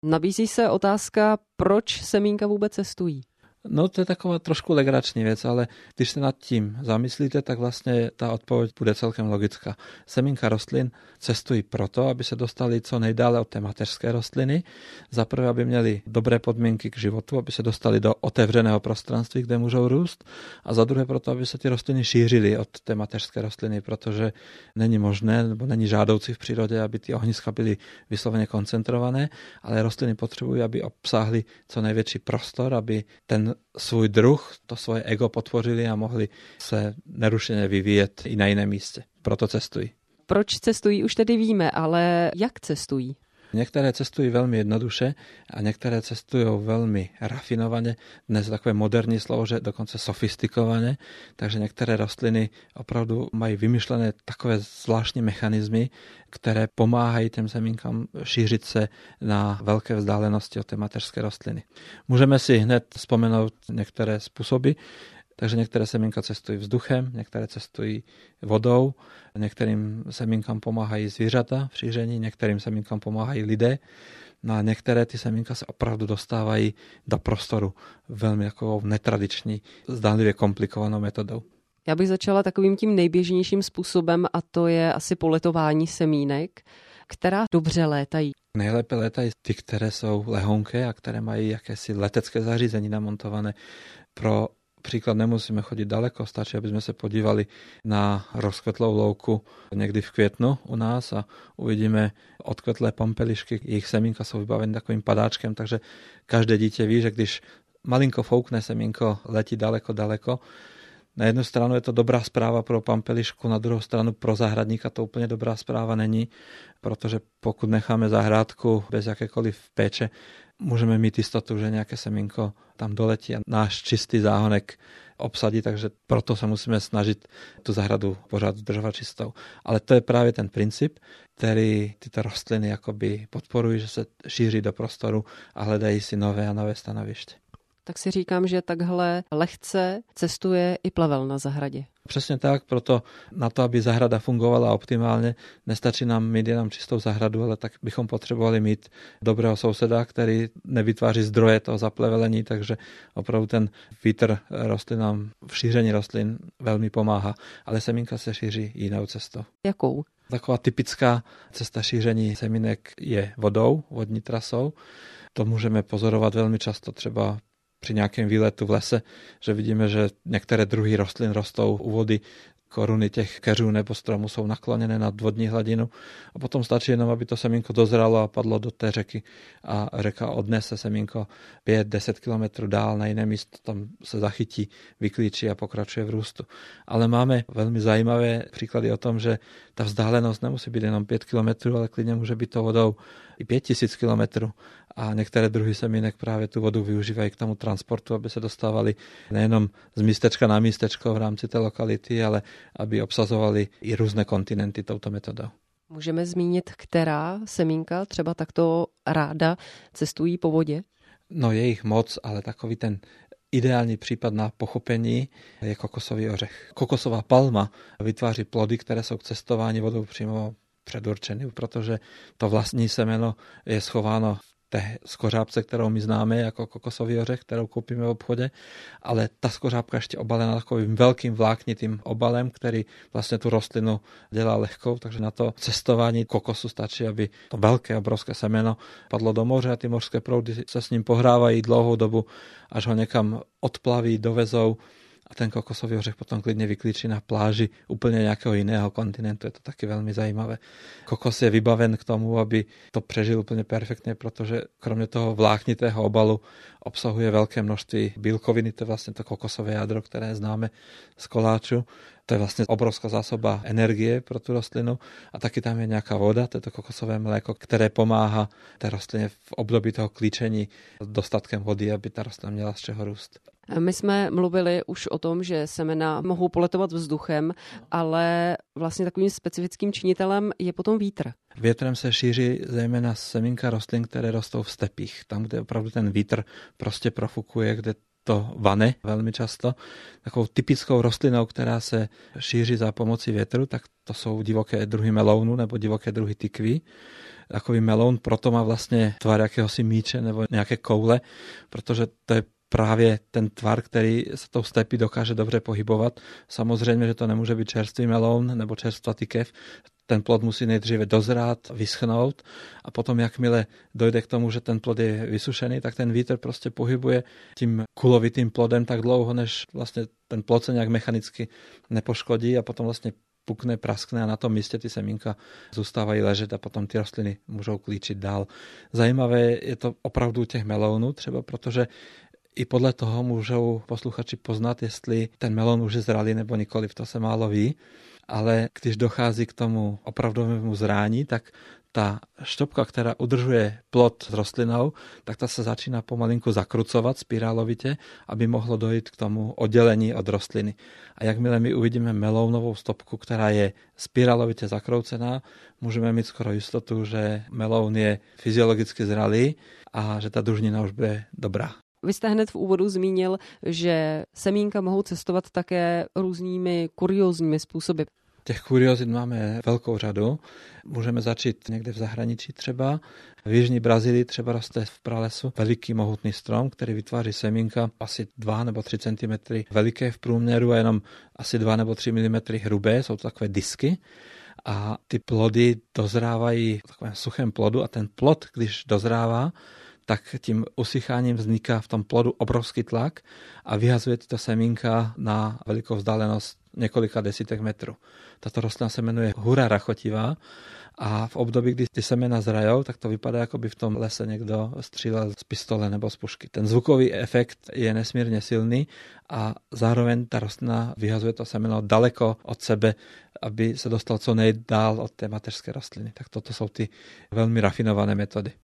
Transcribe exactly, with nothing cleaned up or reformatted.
Nabízí se otázka, proč semínka vůbec cestují? No to je taková trošku legrační věc, ale když se nad tím zamyslíte, tak vlastně ta odpověď bude celkem logická. Semínka rostlin cestují proto, aby se dostali co nejdále od té mateřské rostliny. Za prvé, aby měli dobré podmínky k životu, aby se dostali do otevřeného prostranství, kde můžou růst. A za druhé proto, aby se ty rostliny šířily od té mateřské rostliny, protože není možné, nebo není žádoucí v přírodě, aby ty ohniska byly vysloveně koncentrované, ale rostliny potřebují, aby obsáhly co největší prostor, aby ten svůj druh, to svoje ego potvořili a mohli se nerušeně vyvíjet i na jiném místě. Proto cestují. Proč cestují, už tedy víme, ale jak cestují? Některé cestují velmi jednoduše a některé cestují velmi rafinovaně. Dnes je takové moderní slovo, že dokonce sofistikovaně. Takže některé rostliny opravdu mají vymyšlené takové zvláštní mechanismy, které pomáhají těm semínkám šířit se na velké vzdálenosti od té mateřské rostliny. Můžeme si hned vzpomenout některé způsoby. Takže některé semínka cestují vzduchem, některé cestují vodou, některým semínkám pomáhají zvířata v šíření, některým semínkám pomáhají lidé. No a některé ty semínka se opravdu dostávají do prostoru velmi takovou netradiční, zdánlivě komplikovanou metodou. Já bych začala takovým tím nejběžnějším způsobem a to je asi poletování semínek, která dobře létají. Nejlépe létají ty, které jsou lehonké a které mají jakési letecké zařízení namontované. Pro příklad nemusíme chodit daleko, stačí, aby jsme se podívali na rozkvetlou louku někdy v květnu u nás a uvidíme odkvetlé pampelišky. Jejich semínka jsou vybaveny takovým padáčkem, takže každé dítě ví, že když malinko foukne, semínko letí daleko, daleko. Na jednu stranu je to dobrá zpráva pro pampelišku, na druhou stranu pro zahradníka to úplně dobrá zpráva není, protože pokud necháme zahrádku bez jakékoliv péče, můžeme mít jistotu, že nějaké semínko tam doletí a náš čistý záhonek obsadí, takže proto se musíme snažit tu zahradu pořád udržovat čistou. Ale to je právě ten princip, který tyto rostliny jakoby podporují, že se šíří do prostoru a hledají si nové a nové stanoviště. Tak si říkám, že takhle lehce cestuje i plevel na zahradě. Přesně tak, proto na to, aby zahrada fungovala optimálně, nestačí nám mít jenom čistou zahradu, ale tak bychom potřebovali mít dobrého souseda, který nevytváří zdroje toho zaplevelení, takže opravdu ten vítr rostlinám v šíření rostlin velmi pomáhá, ale semínka se šíří jinou cestou. Jakou? Taková typická cesta šíření semínek je vodou, vodní trasou. To můžeme pozorovat velmi často třeba při nějakém výletu v lese, že vidíme, že některé druhy rostlin rostou u vody, koruny těch keřů nebo stromů jsou nakloněné nad vodní hladinu a potom stačí jenom, aby to semínko dozralo a padlo do té řeky a řeka odnese semínko pět deset kilometrů dál na jiné místo, tam se zachytí, vyklíčí a pokračuje v růstu. Ale máme velmi zajímavé příklady o tom, že ta vzdálenost nemusí být jenom pět kilometrů, ale klidně může být to vodou i pět tisíc kilometrů. A některé druhy semínek právě tu vodu využívají k tomu transportu, aby se dostávali nejenom z místečka na místečko v rámci té lokality, ale aby obsazovali i různé kontinenty touto metodou. Můžeme zmínit, která semínka třeba takto ráda cestují po vodě? No je jich moc, ale takový ten ideální případ na pochopení je kokosový ořech. Kokosová palma vytváří plody, které jsou k cestování vodou přímo předurčeny, protože to vlastní semeno je schováno té skořápce, kterou my známe jako kokosový ořech, kterou koupíme v obchodě, ale ta skořápka ještě obalená takovým velkým vláknitým obalem, který vlastně tu rostlinu dělá lehkou, takže na to cestování kokosu stačí, aby to velké, obrovské semeno padlo do moře a ty mořské proudy se s ním pohrávají dlouhou dobu, až ho někam odplaví, dovezou a ten kokosový ořech potom klidně vyklíčí na pláži úplně nějakého jiného kontinentu. Je to taky velmi zajímavé. Kokos je vybaven k tomu, aby to přežil úplně perfektně, protože kromě toho vláknitého obalu obsahuje velké množství bílkoviny, to je vlastně to kokosové jádro, které známe z koláču. To je vlastně obrovská zásoba energie pro tu rostlinu a taky tam je nějaká voda, to je to kokosové mléko, které pomáhá té rostlině v období toho klíčení dostatkem vody, aby ta rostlina měla z čeho růst. My jsme mluvili už o tom, že semena mohou poletovat vzduchem, ale vlastně takovým specifickým činitelem je potom vítr. Větrem se šíří zejména semínka rostlin, které rostou v stepích. Tam, kde opravdu ten vítr prostě profukuje, kde to vane velmi často. Takovou typickou rostlinou, která se šíří za pomocí větru, tak to jsou divoké druhy melounu nebo divoké druhy tykví. takový meloun, proto má vlastně tvar jakéhosi míče nebo nějaké koule, protože to je právě ten tvar, který se tou stepí dokáže dobře pohybovat. Samozřejmě, že to nemůže být čerstvý meloun nebo čerstvá tykev. Ten plod musí nejdříve dozrát, vyschnout a potom, jakmile dojde k tomu, že ten plod je vysušený, tak ten vítr prostě pohybuje tím kulovitým plodem tak dlouho, než vlastně ten plod se nějak mechanicky nepoškodí a potom vlastně pukne, praskne a na tom místě ty semínka zůstávají ležet a potom ty rostliny můžou klíčit dál. Zajímavé je to opravdu u těch melounů třeba, protože i podle toho můžou posluchači poznat, jestli ten melon už je zralý nebo nikoliv, to se málo ví, ale když dochází k tomu opravdovému zrání, tak ta štopka, která udržuje plod s rostlinou, tak ta se začíná pomalinku zakrucovat spirálovitě, aby mohlo dojít k tomu oddělení od rostliny. A jakmile my uvidíme melounovou stopku, která je spirálovitě zakroucená, můžeme mít skoro jistotu, že meloun je fyziologicky zralý a že ta dužnina už bude dobrá. Vy jste hned v úvodu zmínil, že semínka mohou cestovat také různými kuriózními způsoby. Těch kuriozit máme velkou řadu. Můžeme začít někde v zahraničí třeba. V jižní Brazílii třeba roste v pralesu veliký mohutný strom, který vytváří semínka asi dva nebo tři centimetry veliké v průměru a jenom asi dva nebo tři milimetry hrubé. Jsou to takové disky. A ty plody dozrávají v takovém suchém plodu a ten plod, když dozrává, tak tím usycháním vzniká v tom plodu obrovský tlak a vyhazuje tyto semínka na velikou vzdálenost několika desítek metrů. Tato rostlina se jmenuje hura rachotivá a v období, kdy ty semena zrajou, tak to vypadá, jako by v tom lese někdo střílel z pistole nebo z pušky. Ten zvukový efekt je nesmírně silný a zároveň ta rostlina vyhazuje to semeno daleko od sebe, aby se dostal co nejdál od té mateřské rostliny. Tak toto jsou ty velmi rafinované metody.